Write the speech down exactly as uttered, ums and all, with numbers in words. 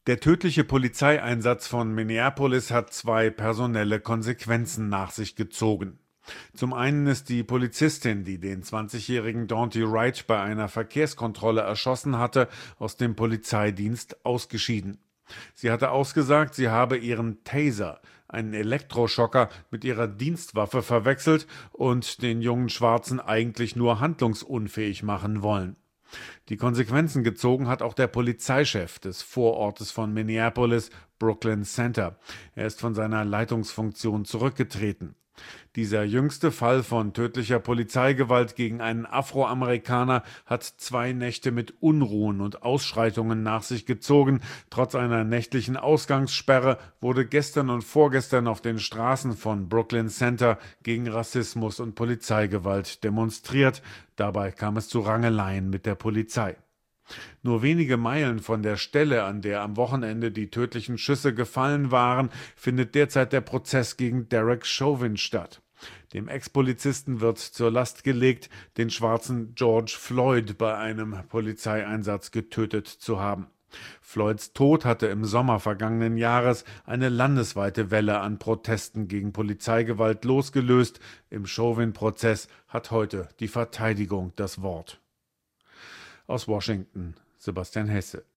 Der tödliche Polizeieinsatz von Minneapolis hat zwei personelle Konsequenzen nach sich gezogen. Zum einen ist die Polizistin, die den zwanzigjährigen Daunte Wright bei einer Verkehrskontrolle erschossen hatte, aus dem Polizeidienst ausgeschieden. Sie hatte ausgesagt, sie habe ihren Taser, einen Elektroschocker, mit ihrer Dienstwaffe verwechselt und den jungen Schwarzen eigentlich nur handlungsunfähig machen wollen. Die Konsequenzen gezogen hat auch der Polizeichef des Vorortes von Minneapolis, Brooklyn Center. Er ist von seiner Leitungsfunktion zurückgetreten. Dieser jüngste Fall von tödlicher Polizeigewalt gegen einen Afroamerikaner hat zwei Nächte mit Unruhen und Ausschreitungen nach sich gezogen. Trotz einer nächtlichen Ausgangssperre wurde gestern und vorgestern auf den Straßen von Brooklyn Center gegen Rassismus und Polizeigewalt demonstriert. Dabei kam es zu Rangeleien mit der Polizei. Nur wenige Meilen von der Stelle, an der am Wochenende die tödlichen Schüsse gefallen waren, findet derzeit der Prozess gegen Derek Chauvin statt. Dem Ex-Polizisten wird zur Last gelegt, den schwarzen George Floyd bei einem Polizeieinsatz getötet zu haben. Floyds Tod hatte im Sommer vergangenen Jahres eine landesweite Welle an Protesten gegen Polizeigewalt losgelöst. Im Chauvin-Prozess hat heute die Verteidigung das Wort. Aus Washington, Sebastian Hesse.